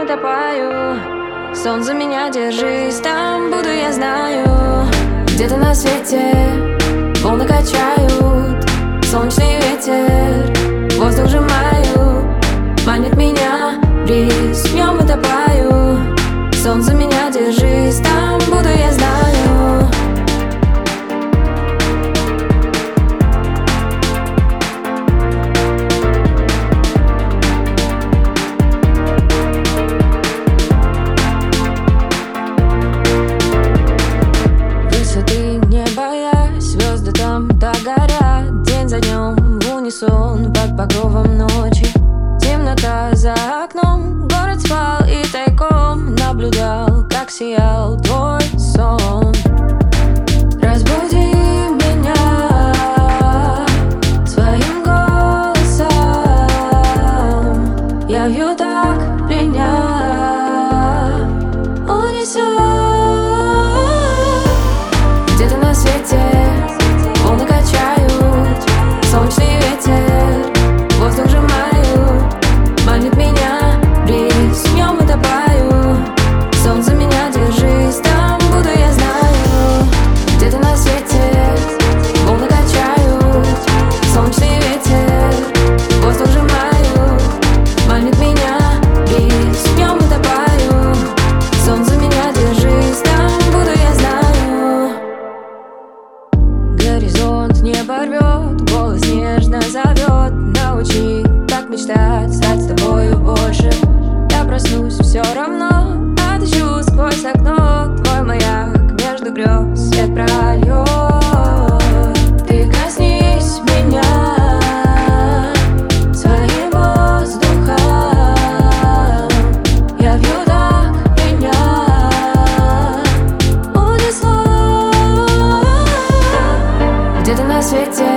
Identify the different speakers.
Speaker 1: утопаю. Солнце, меня держись, там буду, я знаю. Где-то на свете волны качают, солнечный ветер, воздух сжимаю, манит меня бриз, в нем утопаю. Солнце, меня держись, там буду, я знаю. Высоты не боясь, звезды там догорят, день за днем в унисон под покровом ночи. Темнота за окном, город спал и тайком наблюдал, как сиял твой сон. Разбуди меня своим голосом, я вью так меня унесет. Где-то на свете волны качают, солнечный ветер, воздух сжимаю, манит меня бриз, в нем утопаю. Солнце, меня держись, там буду, я знаю. Где-то на свете волны качают, солнечный ветер, воздух сжимаю, манит меня бриз, в нем утопаю. Солнце, меня держись, там буду, я знаю. Горизонт небо рвет, голос нежно зовет. Научи, как мечтать, стать с тобою больше. Я проснусь все равно, отыщу сквозь окно твой маяк, между грез свет прольет. Ты коснись меня своим воздухом, я вью так меня унесло. Где-то на свете